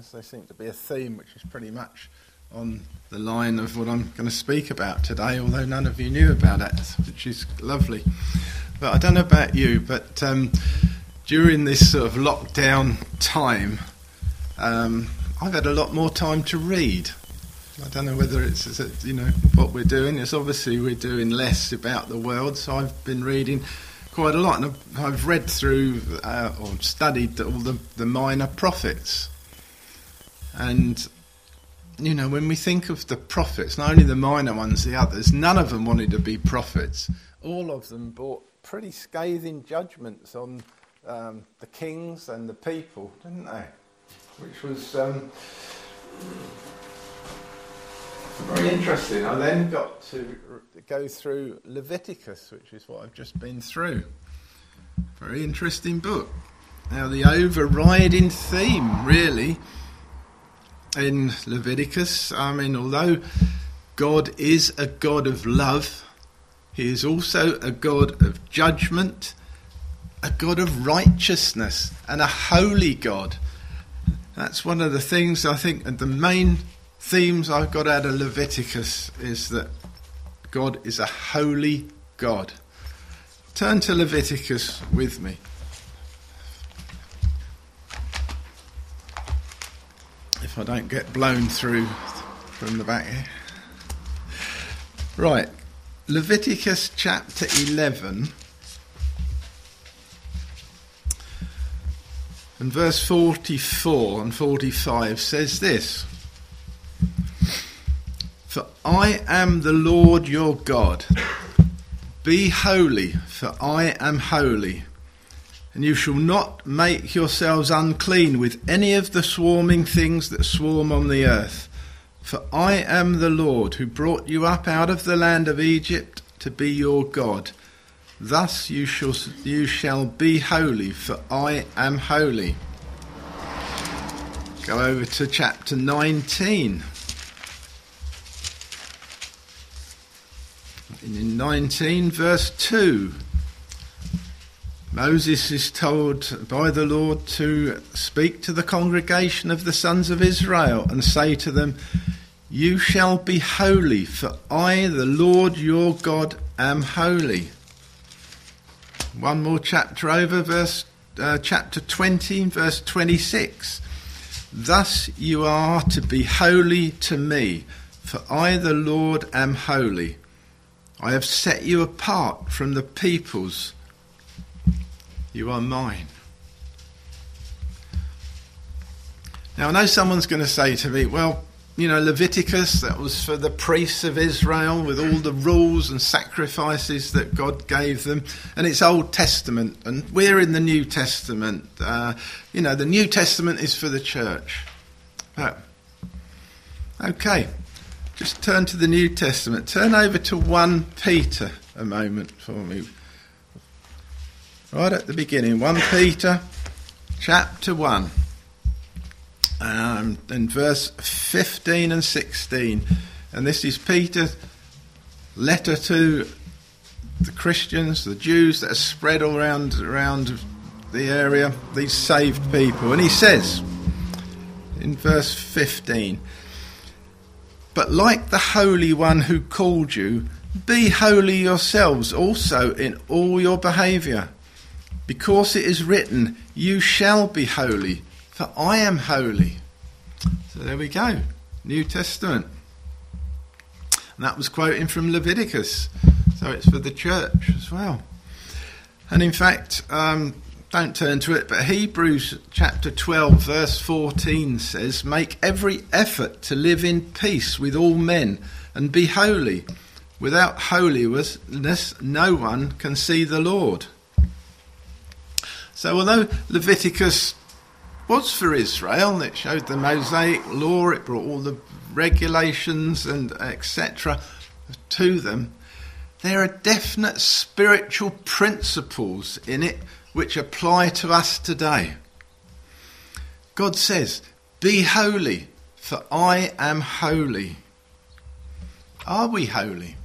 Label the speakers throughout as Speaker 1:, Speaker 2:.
Speaker 1: as they seem to be a theme which is pretty much on the line of what I'm going to speak about today, although none of you knew about it, which is lovely. But I don't know about you, but during this sort of lockdown time, I've had a lot more time to read. I don't know whether it's what we're doing. It's obviously we're doing less about the world, so I've been reading quite a lot, and I've read through or studied all the minor prophets. And when we think of the prophets, not only the minor ones, the others, none of them wanted to be prophets. All of them brought pretty scathing judgments on the kings and the people, didn't they? Which was very interesting. I then got to go through Leviticus, which is what I've just been through. Very interesting book. Now, the overriding theme, really, in Leviticus, although God is a God of love, he is also a God of judgment, a God of righteousness, and a holy God. That's one of the things I think, and the main themes I've got out of Leviticus is that God is a holy God. Turn to Leviticus with me. If I don't get blown through from the back here. Right, Leviticus chapter 11 and verse 44 and 45 says this: "For I am the Lord your God. Be holy, for I am holy. And you shall not make yourselves unclean with any of the swarming things that swarm on the earth. For I am the Lord who brought you up out of the land of Egypt to be your God. Thus you shall be holy, for I am holy." Go over to chapter 19. And in 19 verse 2, Moses is told by the Lord to speak to the congregation of the sons of Israel and say to them, "You shall be holy, for I, the Lord your God, am holy." One more chapter over, chapter 20, verse 26. "Thus you are to be holy to me, for I, the Lord, am holy. I have set you apart from the peoples. You are mine." Now, I know someone's going to say to me, well, Leviticus, that was for the priests of Israel with all the rules and sacrifices that God gave them. And it's Old Testament, and we're in the New Testament. The New Testament is for the church. Okay, just turn to the New Testament. Turn over to 1 Peter a moment for me. Right at the beginning, 1 Peter chapter 1. In verse 15 and 16, and this is Peter's letter to the Christians, the Jews that are spread all around the area, these saved people. And he says in verse 15, "But like the Holy One who called you, be holy yourselves also in all your behaviour, because it is written, you shall be holy, for I am holy." So there we go, New Testament. And that was quoting from Leviticus, so it's for the church as well. And in fact, don't turn to it, but Hebrews chapter 12 verse 14 says, "Make every effort to live in peace with all men and be holy. Without holiness, no one can see the Lord." So although Leviticus was for Israel, it showed the Mosaic law, it brought all the regulations and etc. to them, there are definite spiritual principles in it which apply to us today. God says, "Be holy, for I am holy." Are we holy?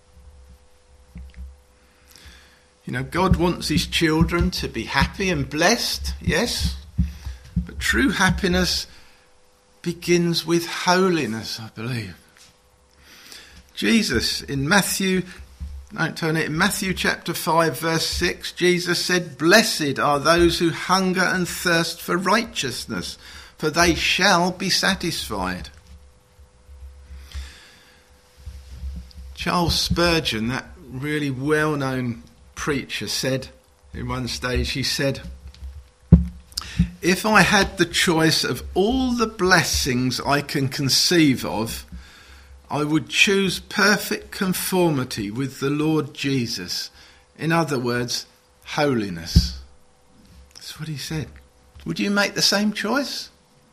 Speaker 1: God wants his children to be happy and blessed, yes, but true happiness begins with holiness, I believe. Jesus, in Matthew chapter 5, verse 6, Jesus said, "Blessed are those who hunger and thirst for righteousness, for they shall be satisfied." Charles Spurgeon, that really well-known preacher, said in one stage, he said, "If I had the choice of all the blessings I can conceive of, I would choose perfect conformity with the Lord Jesus. In other words, holiness." That's what he said. Would you make the same choice?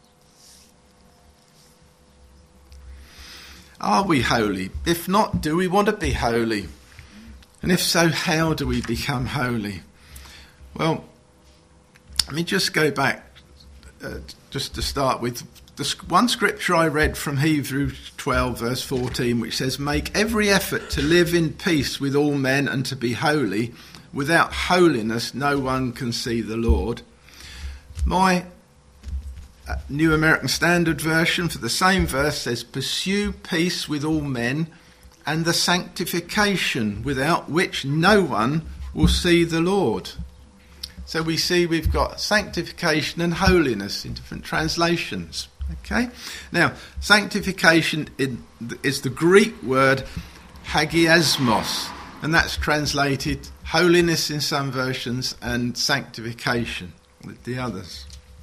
Speaker 1: Are we holy? If not, do we want to be holy? And if so, how do we become holy? Well, let me just go back just to start with the one scripture I read from Hebrews 12 verse 14, which says, "Make every effort to live in peace with all men and to be holy. Without holiness no one can see the Lord." My New American Standard Version for the same verse says, "Pursue peace with all men and the sanctification without which no one will see the Lord." So we see we've got sanctification and holiness in different translations. Okay? Now, sanctification is the Greek word hagiasmos, and that's translated holiness in some versions and sanctification with the others.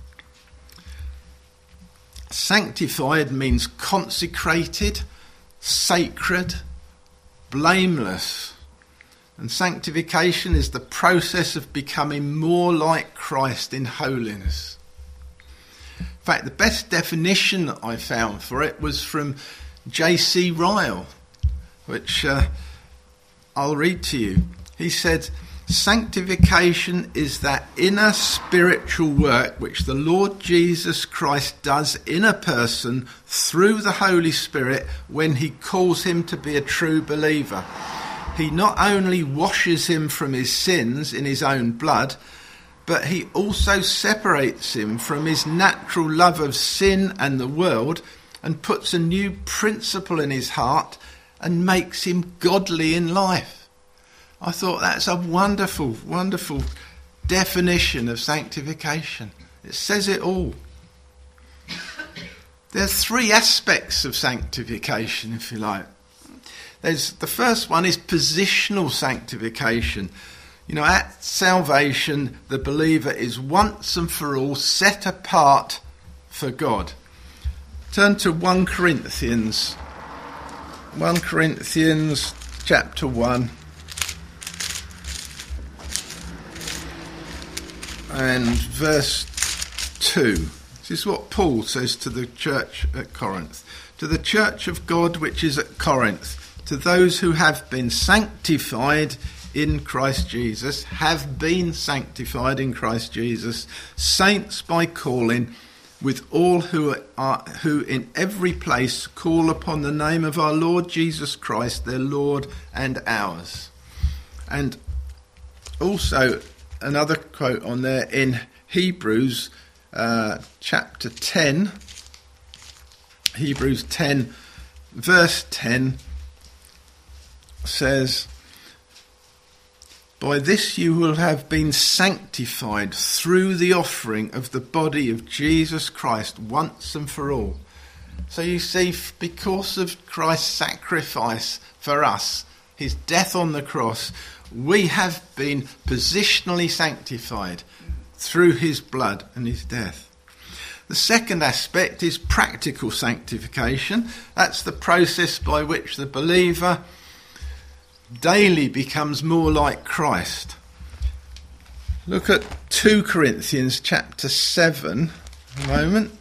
Speaker 1: Sanctified means consecrated, sacred, blameless. And sanctification is the process of becoming more like Christ in holiness. In fact, the best definition that I found for it was from J.C. Ryle, which I'll read to you. He said, "Sanctification is that inner spiritual work which the Lord Jesus Christ does in a person through the Holy Spirit when he calls him to be a true believer. He not only washes him from his sins in his own blood, but he also separates him from his natural love of sin and the world and puts a new principle in his heart and makes him godly in life." I thought that's a wonderful, wonderful definition of sanctification. It says it all. There are three aspects of sanctification, if you like. The first one is positional sanctification. You know, at salvation, the believer is once and for all set apart for God. Turn to 1 Corinthians. 1 Corinthians chapter 1. And verse 2. This is what Paul says to the church at Corinth. "To the church of God which is at Corinth, to those who have been sanctified in Christ Jesus, have been sanctified in Christ Jesus, saints by calling, with all who in every place call upon the name of our Lord Jesus Christ, their Lord and ours." And also another quote on there in Hebrews chapter 10, Hebrews 10 verse 10 says, "By this you will have been sanctified through the offering of the body of Jesus Christ once and for all." So you see, because of Christ's sacrifice for us, his death on the cross, we have been positionally sanctified through his blood and his death. The second aspect is practical sanctification. That's the process by which the believer daily becomes more like Christ. Look at 2 Corinthians chapter 7 a moment.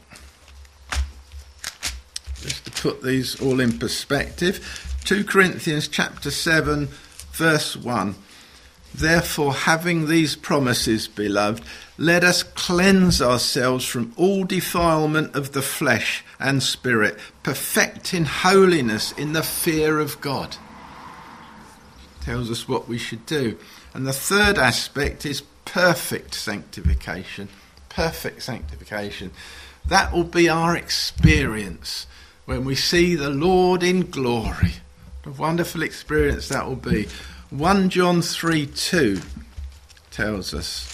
Speaker 1: Just to put these all in perspective. 2 Corinthians chapter 7 verse 1. "Therefore, having these promises, beloved, let us cleanse ourselves from all defilement of the flesh and spirit, perfecting holiness in the fear of God." Tells us what we should do. And the third aspect is perfect sanctification. Perfect sanctification. That will be our experience when we see the Lord in glory. What a wonderful experience that will be. 1 John 3:2 tells us.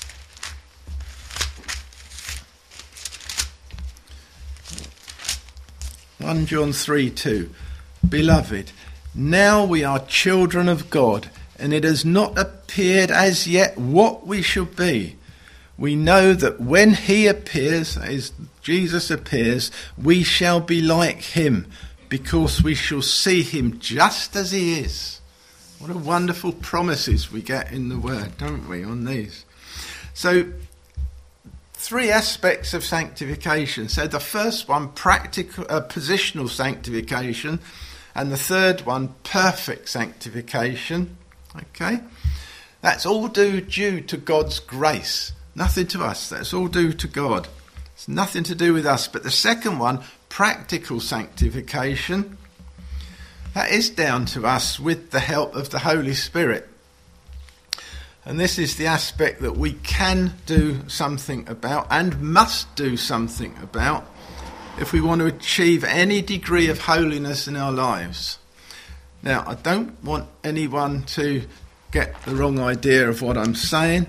Speaker 1: (1 John 3:2) Beloved, now we are children of God, and it has not appeared as yet what we shall be. We know that when he appears, as Jesus appears, we shall be like him, because we shall see him just as he is. What a wonderful promises we get in the word, don't we, on these? So, 3 aspects of sanctification. So the first one, practical, positional sanctification, and the third one, perfect sanctification. Okay? That's all due to God's grace. Nothing to us. That's all due to God. It's nothing to do with us. But the second one, practical sanctification, that is down to us with the help of the Holy Spirit. And this is the aspect that we can do something about and must do something about if we want to achieve any degree of holiness in our lives. Now, I don't want anyone to get the wrong idea of what I'm saying,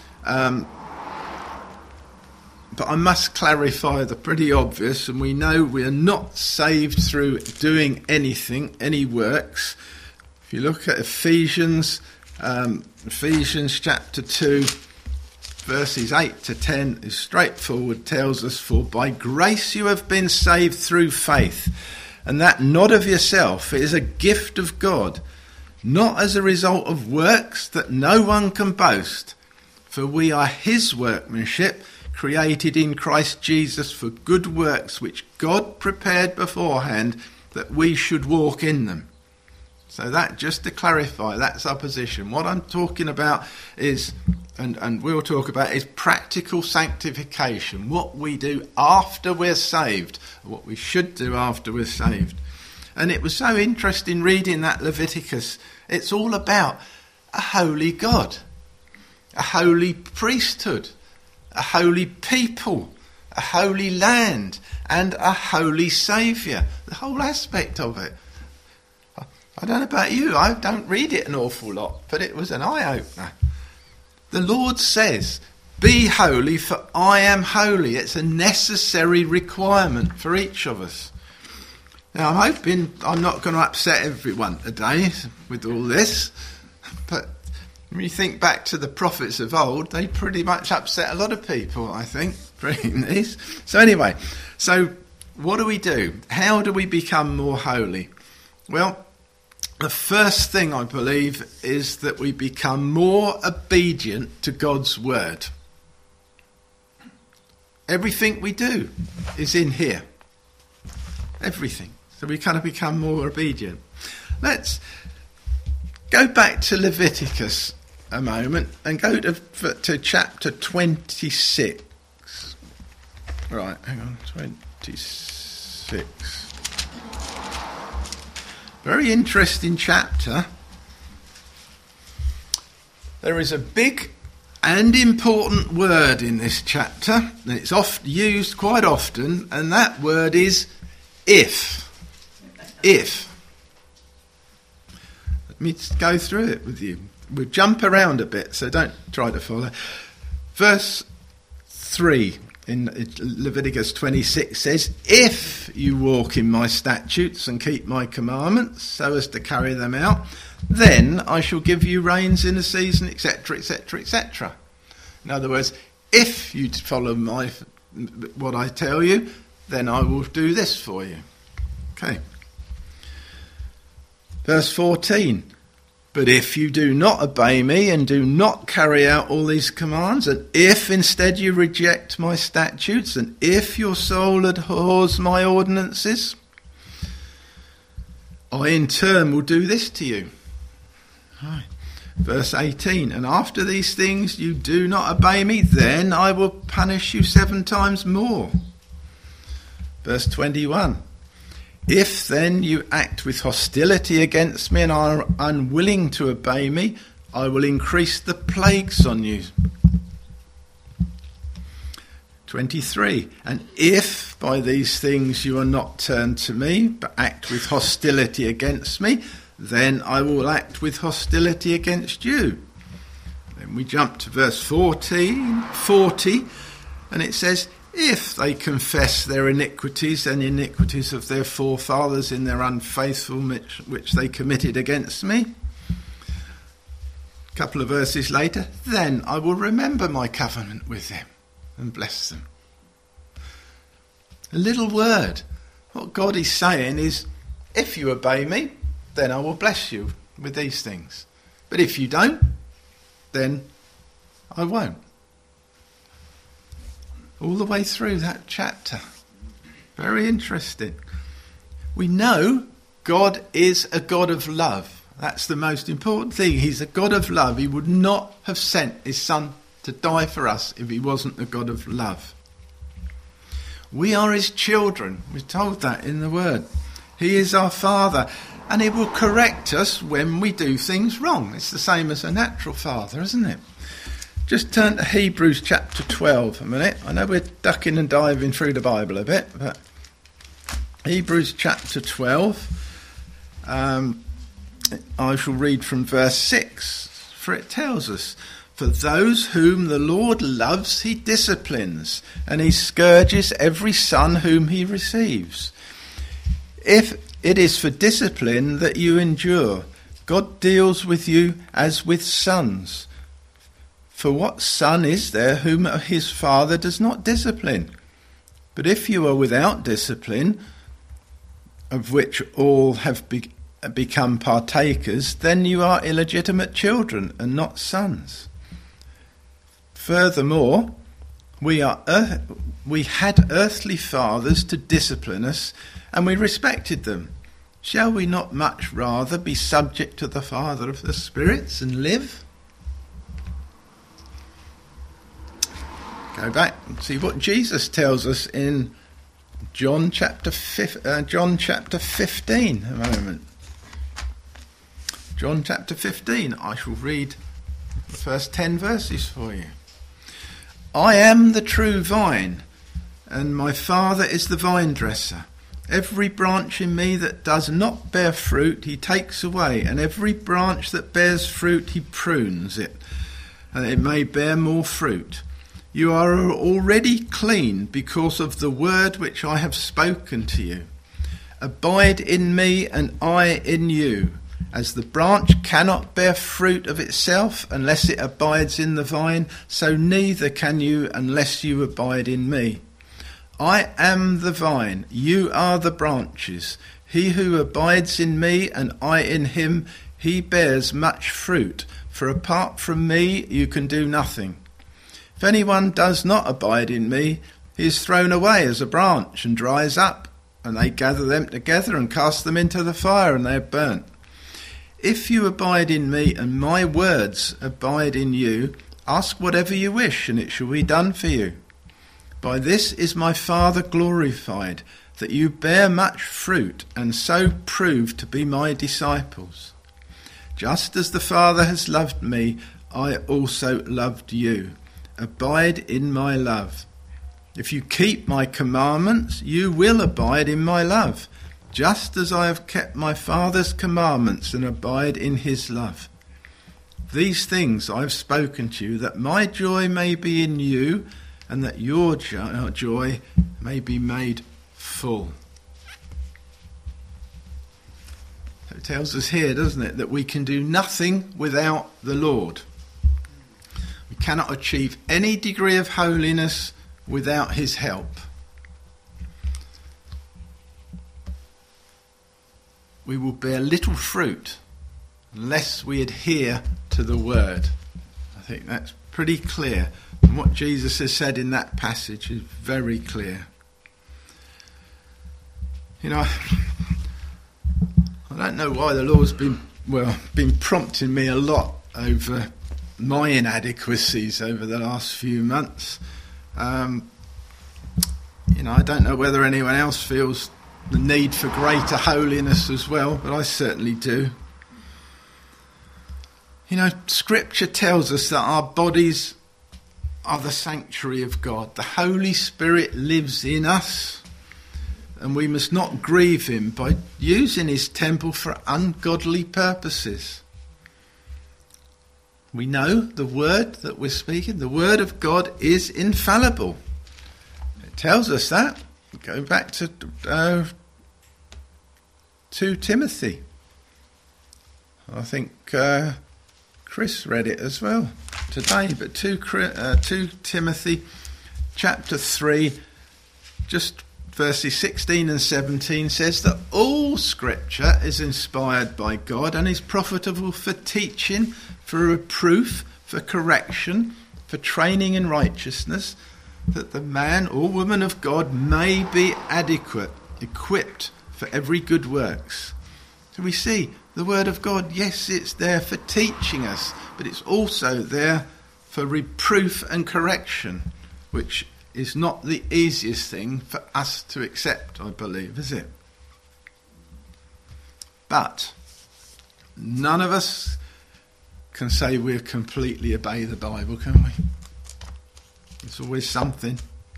Speaker 1: but I must clarify the pretty obvious, and we know we are not saved through doing anything, any works. If you look at Ephesians chapter 2, verses 8 to 10 is straightforward, tells us, for by grace you have been saved through faith, and that not of yourself, it is a gift of God, not as a result of works, that no one can boast. For we are his workmanship, created in Christ Jesus for good works, which God prepared beforehand that we should walk in them. So that, just to clarify, that's our position. What I'm talking about is, and we'll talk about, is practical sanctification. What we do after we're saved, what we should do after we're saved. And it was so interesting reading that Leviticus. It's all about a holy God, a holy priesthood, a holy people, a holy land, and a holy Saviour. The whole aspect of it. I don't know about you, I don't read it an awful lot, but it was an eye-opener. The Lord says, be holy, for I am holy. It's a necessary requirement for each of us. Now, I'm hoping I'm not going to upset everyone today with all this, but when you think back to the prophets of old, they pretty much upset a lot of people, I think, reading these. So anyway, so what do we do? How do we become more holy? Well, the first thing, I believe, is that we become more obedient to God's word. Everything we do is in here. Everything. So we kind of become more obedient. Let's go back to Leviticus a moment and go to chapter 26. Right, hang on, 26. Very interesting chapter. There is a big and important word in this chapter, and it's used quite often, and that word is if. If. Let me go through it with you. We'll jump around a bit, so don't try to follow. Verse 3 in Leviticus 26 says, if you walk in my statutes and keep my commandments so as to carry them out, then I shall give you rains in the season, etc., etc., etc. In other words, if you follow what I tell you, then I will do this for you. Okay. Verse 14. But if you do not obey me and do not carry out all these commands, and if instead you reject my statutes, and if your soul abhors my ordinances, I in turn will do this to you. Right. Verse 18, and after these things you do not obey me, then I will punish you 7 times more. Verse 21, if then you act with hostility against me and are unwilling to obey me, I will increase the plagues on you. 23, and if by these things you are not turned to me, but act with hostility against me, then I will act with hostility against you. Then we jump to verse 40, and it says, if they confess their iniquities and iniquities of their forefathers in their unfaithfulness which they committed against me. A couple of verses later, then I will remember my covenant with them and bless them. A little word. What God is saying is, if you obey me, then I will bless you with these things. But if you don't, then I won't. All the way through that chapter. Very interesting. We know God is a God of love. That's the most important thing. He's a God of love. He would not have sent his son to die for us if he wasn't a God of love. We are his children. We're told that in the word. He is our father, and he will correct us when we do things wrong. It's the same as a natural father, isn't it? Just turn to Hebrews chapter 12 a minute. I know we're ducking and diving through the Bible a bit, but Hebrews chapter 12, I shall read from verse 6, for it tells us, for those whom the Lord loves he disciplines, and he scourges every son whom he receives. If it is for discipline that you endure, God deals with you as with sons. For what son is there whom his father does not discipline? But if you are without discipline, of which all have become partakers, then you are illegitimate children and not sons. Furthermore, we had earthly fathers to discipline us, and we respected them. Shall we not much rather be subject to the Father of the spirits and live? Go back and see what Jesus tells us in John chapter 15 a moment. John chapter 15, I shall read the first 10 verses for you. I am the true vine, and my Father is the vine dresser. Every branch in me that does not bear fruit he takes away, and every branch that bears fruit he prunes it, and it may bear more fruit. You are already clean because of the word which I have spoken to you. Abide in me and I in you. As the branch cannot bear fruit of itself unless it abides in the vine, so neither can you unless you abide in me. I am the vine, you are the branches. He who abides in me and I in him, he bears much fruit, for apart from me you can do nothing. If anyone does not abide in me, he is thrown away as a branch and dries up, and they gather them together and cast them into the fire, and they are burnt. If you abide in me and my words abide in you, ask whatever you wish, and it shall be done for you. By this is my Father glorified, that you bear much fruit, and so prove to be my disciples. Just as the Father has loved me, I also loved you. Abide in my love. If you keep my commandments, you will abide in my love, just as I have kept my Father's commandments and abide in his love. These things I have spoken to you, that my joy may be in you, and that your joy may be made full. So it tells us here, doesn't it, that we can do nothing without the Lord. We cannot achieve any degree of holiness without his help. We will bear little fruit unless we adhere to the word. I think that's pretty clear. And what Jesus has said in that passage is very clear. You know, I don't know why the Lord's been prompting me a lot over my inadequacies over the last few months. I don't know whether anyone else feels the need for greater holiness as well, but I certainly do. You know, Scripture tells us that our bodies are the sanctuary of God. The Holy Spirit lives in us. and we must not grieve him by using his temple for ungodly purposes. We know the word that we're speaking, the word of God, is infallible. It tells us that. Go back to 2 Timothy. I think Chris read it as well today, but 2 Timothy chapter 3, just verses 16 and 17 says that all scripture is inspired by God and is profitable for teaching, for reproof, for correction, for training in righteousness, that the man or woman of God may be adequate, equipped for every good works. So we see the word of God, yes, it's there for teaching us, but it's also there for reproof and correction, which is not the easiest thing for us to accept, I believe, is it? But none of us can say we completely obey the Bible, can we? There's always something.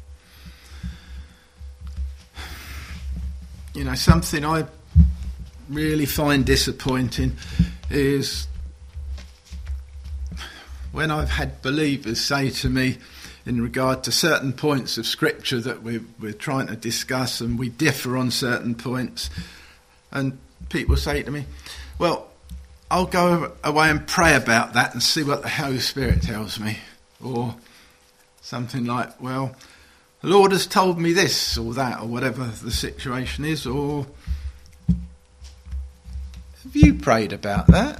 Speaker 1: You know, something I really find disappointing is when I've had believers say to me in regard to certain points of scripture that we're trying to discuss, and we differ on certain points, and people say to me, well, I'll go away and pray about that and see what the Holy Spirit tells me. Or something like, well, the Lord has told me this or that, or whatever the situation is. Or, have you prayed about that?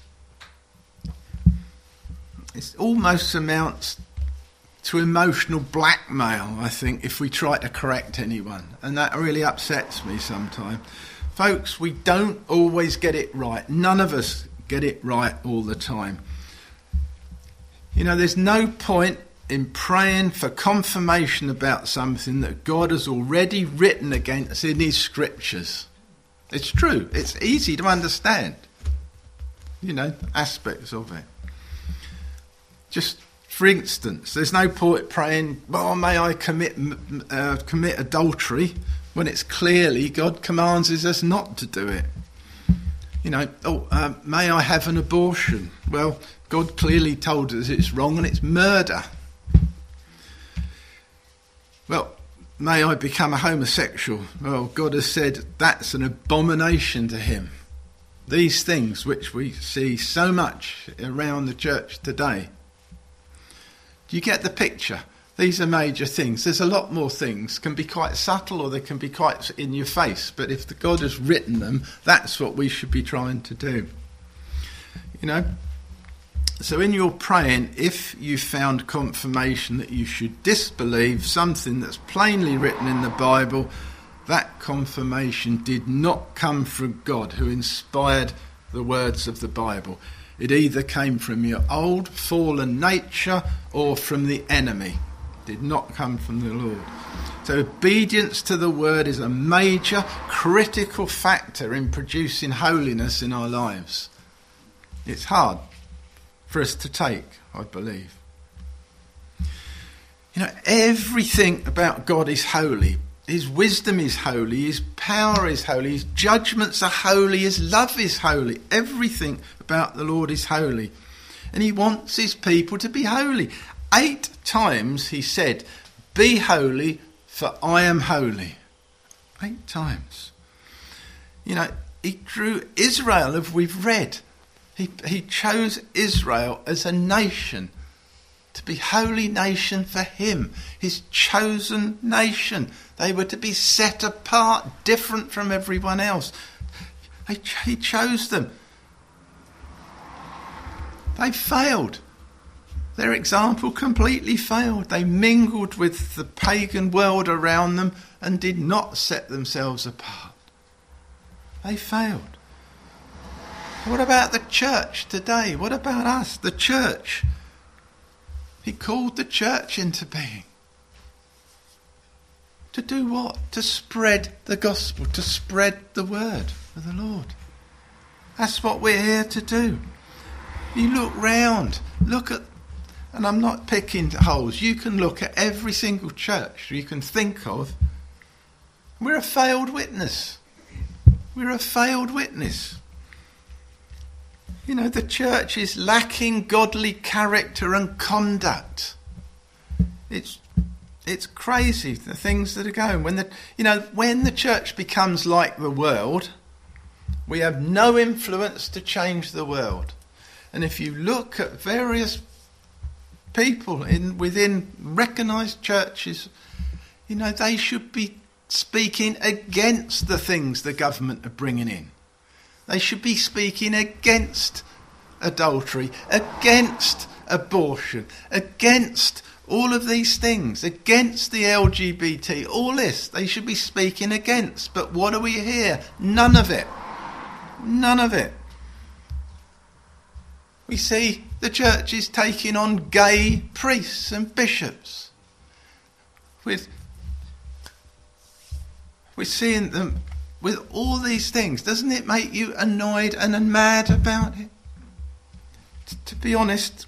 Speaker 1: It almost amounts to emotional blackmail, I think, if we try to correct anyone. And that really upsets me sometimes. Folks, we don't always get it right. None of us get it right all the time. You know, there's no point in praying for confirmation about something that God has already written against in his scriptures. It's true. It's easy to understand, you know, aspects of it. Just for instance, there's no point praying, well, may I commit adultery, when it's clearly God commands us not to do it. You know, may I have an abortion? Well, God clearly told us it's wrong and it's murder. Well, may I become a homosexual? Well, God has said that's an abomination to him. These things which we see so much around the church today. Do you get the picture? These are major things. There's a lot more things. Can be quite subtle or they can be quite in your face. But if the God has written them, that's what we should be trying to do. You know? So in your praying, if you found confirmation that you should disbelieve something that's plainly written in the Bible, that confirmation did not come from God, who inspired the words of the Bible. It either came from your old fallen nature or from the enemy. It did not come from the Lord. So obedience to the word is a major critical factor in producing holiness in our lives. It's hard for us to take, I believe. You know, everything about God is holy. His wisdom is holy, his power is holy, his judgments are holy, his love is holy. Everything about the Lord is holy. And he wants his people to be holy. 8 times he said, be holy, for I am holy. 8 times. You know, he drew Israel, as we've read. He chose Israel as a nation, to be holy nation for him, his chosen nation. They were to be set apart, different from everyone else. He chose them. They failed. Their example completely failed. They mingled with the pagan world around them and did not set themselves apart. They failed. What about the church today? What about us, the church? He called the church into being. To do what? To spread the gospel, to spread the word of the Lord. That's what we're here to do. You look round, look at, and I'm not picking holes, you can look at every single church you can think of, We're a failed witness. We're a failed witness. You know, the church is lacking godly character and conduct. It's crazy, the things that are going. When the church becomes like the world, we have no influence to change the world. And if you look at various people within recognised churches, you know, they should be speaking against the things the government are bringing in. They should be speaking against adultery, against abortion, against all of these things, against the LGBT, all this. They should be speaking against. But what do we hear? None of it. None of it. We see the church is taking on gay priests and bishops. We're seeing them with all these things. Doesn't it make you annoyed and mad about it? To be honest,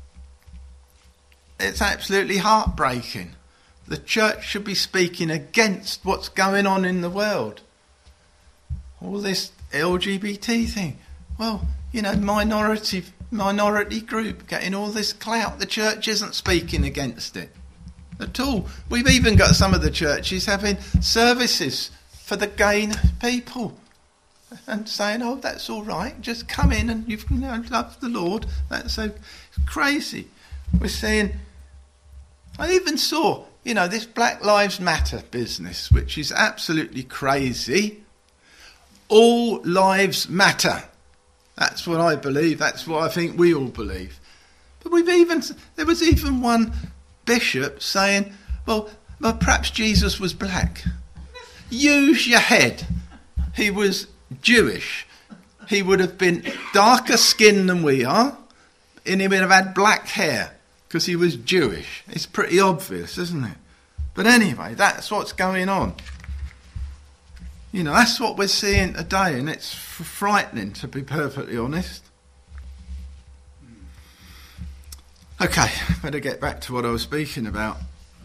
Speaker 1: it's absolutely heartbreaking. The church should be speaking against what's going on in the world. All this LGBT thing. Well, you know, minority group getting all this clout. The church isn't speaking against it at all. We've even got some of the churches having services for the gay people and saying, oh, that's all right, just come in and you love the Lord. That's so crazy. We're saying, I even saw, you know, this Black Lives Matter business, which is absolutely crazy. All lives matter. That's what I believe. That's what I think we all believe. But there was even one bishop saying, well, perhaps Jesus was black. Use your head. He was Jewish. He would have been darker skinned than we are, and he would have had black hair because he was Jewish. It's pretty obvious, isn't it? But anyway, that's what's going on. You know, that's what we're seeing today, and it's frightening, to be perfectly honest. Okay, better get back to what I was speaking about.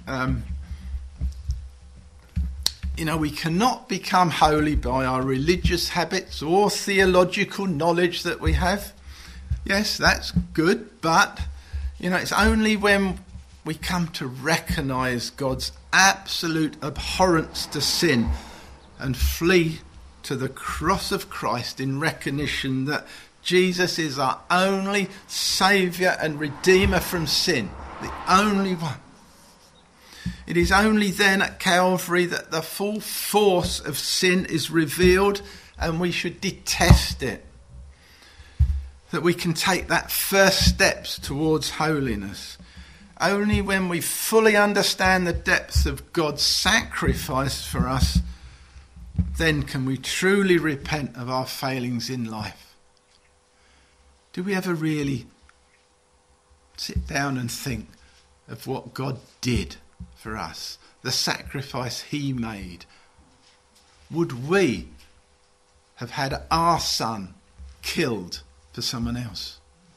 Speaker 1: You know, we cannot become holy by our religious habits or theological knowledge that we have. Yes, that's good, but, you know, it's only when we come to recognise God's absolute abhorrence to sin and flee to the cross of Christ in recognition that Jesus is our only Saviour and Redeemer from sin, the only one. It is only then at Calvary that the full force of sin is revealed, and we should detest it. That we can take that first steps towards holiness. Only when we fully understand the depths of God's sacrifice for us, then can we truly repent of our failings in life. Do we ever really sit down and think of what God did for us, the sacrifice he made? Would we have had our son killed for someone else?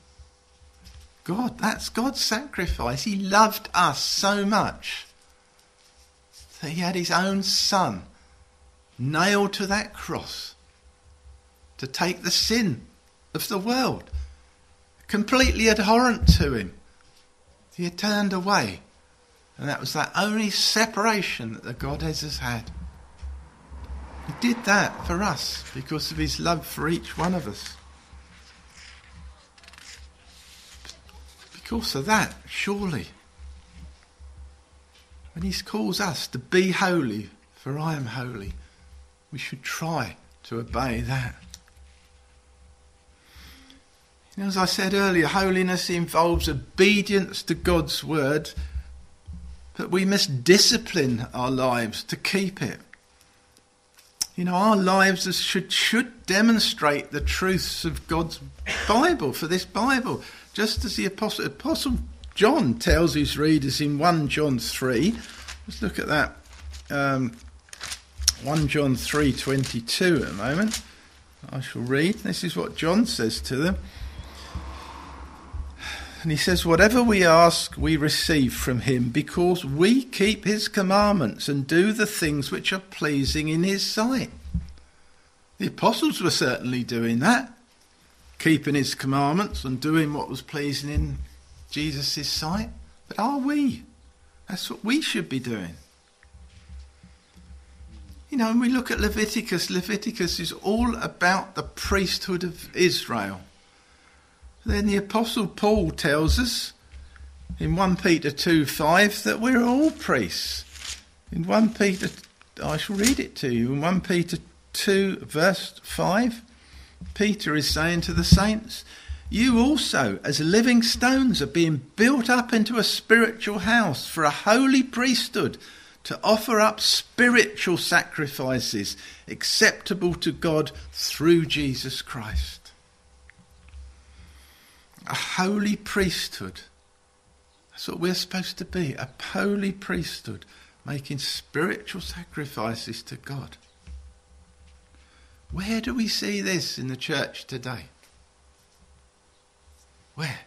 Speaker 1: That's God's sacrifice. He loved us so much that he had his own son nailed to that cross to take the sin of the world, completely abhorrent to him. He had turned away. And that was that only separation that the Godhead has had. He did that for us because of his love for each one of us. Because of that, surely, when he calls us to be holy, for I am holy, we should try to obey that. You know, as I said earlier, holiness involves obedience to God's word, but we must discipline our lives to keep it. You know, our lives should demonstrate the truths of God's Bible, for this Bible. Just as the Apostle John tells his readers in 1 John 3. Let's look at that. 1 John 3:22 at the moment. I shall read. This is what John says to them. And he says, whatever we ask, we receive from him, because we keep his commandments and do the things which are pleasing in his sight. The apostles were certainly doing that, keeping his commandments and doing what was pleasing in Jesus' sight. But are we? That's what we should be doing. You know, when we look at Leviticus, Leviticus is all about the priesthood of Israel. Then the Apostle Paul tells us in 1 Peter 2:5 that we're all priests. In 1 Peter, I shall read it to you. In 1 Peter 2 verse 5, Peter is saying to the saints, you also, as living stones, are being built up into a spiritual house for a holy priesthood, to offer up spiritual sacrifices acceptable to God through Jesus Christ. A holy priesthood. That's what we're supposed to be, a holy priesthood, making spiritual sacrifices to God. Where do we see this in the church today? Where?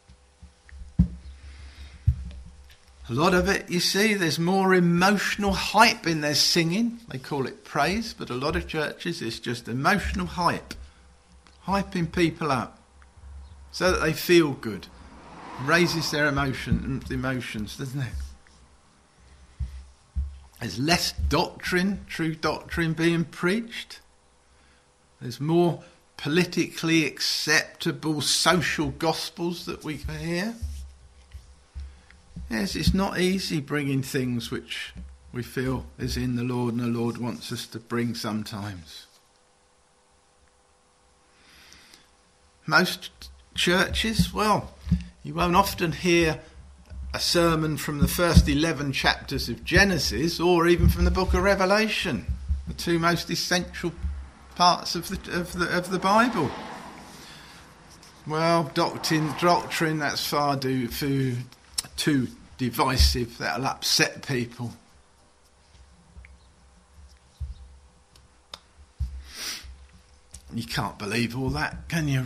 Speaker 1: A lot of it, you see, there's more emotional hype in their singing. They call it praise, but a lot of churches it's just emotional hype. Hyping people up so that they feel good. Raises their emotions, doesn't it? There's less doctrine, true doctrine being preached. There's more politically acceptable social gospels that we can hear. Yes, it's not easy bringing things which we feel is in the Lord and the Lord wants us to bring sometimes. Most churches, well, you won't often hear a sermon from the first 11 chapters of Genesis or even from the book of Revelation, the two most essential parts of the Bible. Well, doctrine that's far too divisive. That'll upset people. You can't believe all that, can you?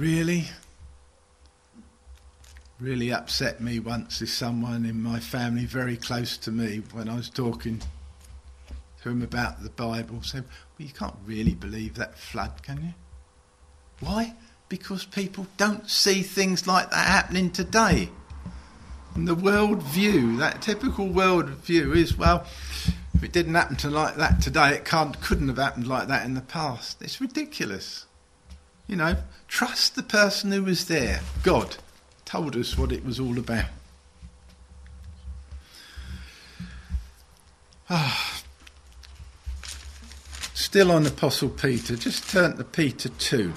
Speaker 1: Really upset me once is someone in my family very close to me when I was talking to him about the Bible said, well, you can't really believe that flood, can you? Why? Because people don't see things like that happening today. And the world view, that typical world view is, well, if it didn't happen to like that today, it couldn't have happened like that in the past. It's ridiculous. You know, trust the person who was there. God told us what it was all about. Still on Apostle Peter, just turn to Peter 2.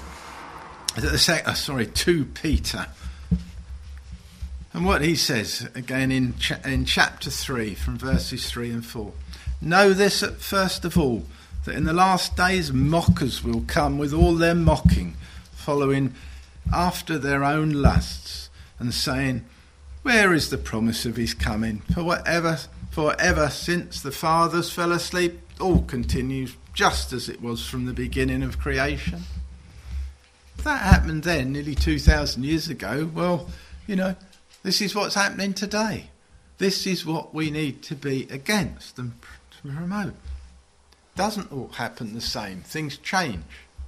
Speaker 1: 2 Peter. And what he says, again in chapter 3, from verses 3 and 4. Know this first of all, that in the last days mockers will come with all their mocking, following after their own lusts, and saying, where is the promise of his coming? For ever since the fathers fell asleep, all continues just as it was from the beginning of creation. If that happened then, nearly 2,000 years ago, well, you know, this is what's happening today. This is what we need to be against and promote. Doesn't all happen the same. Things change.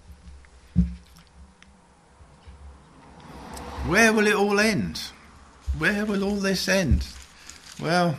Speaker 1: Where will it all end? Where will all this end? Well,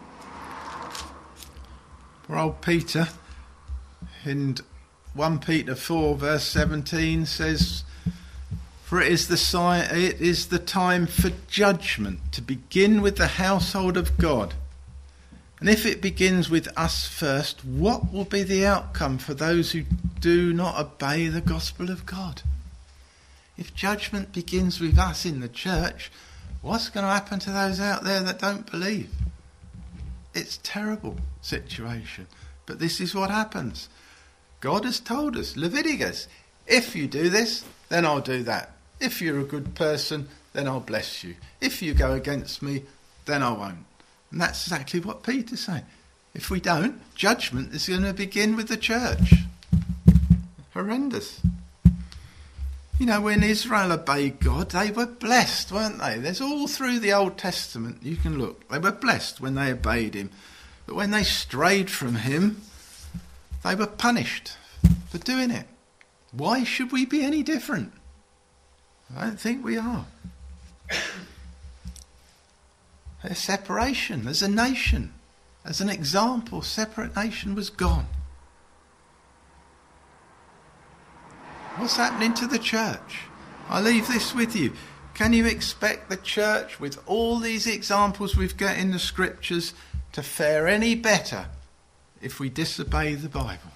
Speaker 1: poor old Peter in 1 Peter 4 verse 17 says, for it is the time for judgment to begin with the household of God. And if it begins with us first, what will be the outcome for those who do not obey the gospel of God? If judgment begins with us in the church, what's going to happen to those out there that don't believe? It's a terrible situation. But this is what happens. God has told us, Leviticus, if you do this, then I'll do that. If you're a good person, then I'll bless you. If you go against me, then I won't. And that's exactly what Peter's saying. If we don't, judgment is going to begin with the church. Horrendous. You know, when Israel obeyed God, they were blessed, weren't they? There's all through the Old Testament, you can look. They were blessed when they obeyed him. But when they strayed from him, they were punished for doing it. Why should we be any different? I don't think we are. There's separation. There's a nation. As an example, separate nation was gone. What's happening to the church? I leave this with you. Can you expect the church, with all these examples we've got in the scriptures, to fare any better if we disobey the Bible?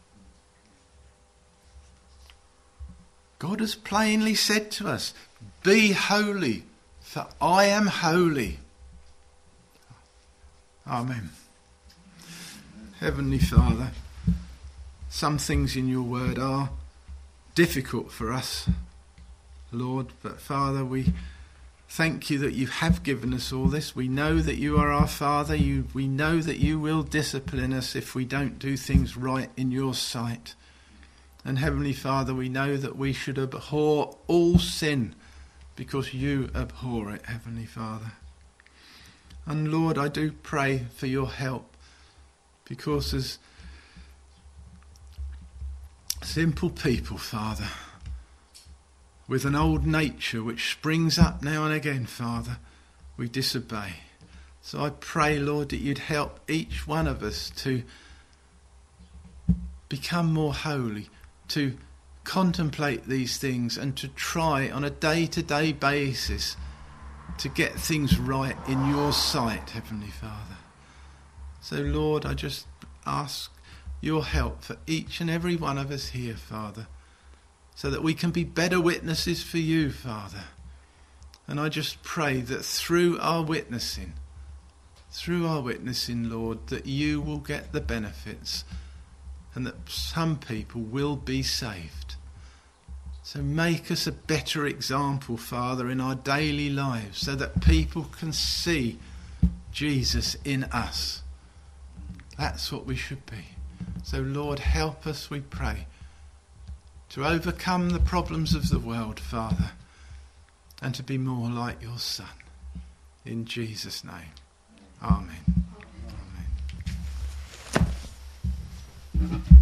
Speaker 1: God has plainly said to us, be holy, for I am holy. Amen. Heavenly Father, some things in your word are difficult for us, Lord, but Father, we thank you that you have given us all this. We know that you are our Father. We know that you will discipline us if we don't do things right in your sight. And Heavenly Father, we know that we should abhor all sin because you abhor it, Heavenly Father. And Lord, I do pray for your help, because as simple people, Father, with an old nature which springs up now and again, Father, we disobey. So I pray, Lord, that you'd help each one of us to become more holy, to contemplate these things and to try on a day-to-day basis to get things right in your sight, Heavenly Father. So, Lord, I just ask your help for each and every one of us here, Father, so that we can be better witnesses for you, Father. And I just pray that through our witnessing, Lord, that you will get the benefits and that some people will be saved. So make us a better example, Father, in our daily lives, so that people can see Jesus in us. That's what we should be. So, Lord, help us, we pray, to overcome the problems of the world, Father, and to be more like your Son. In Jesus' name. Amen. Amen.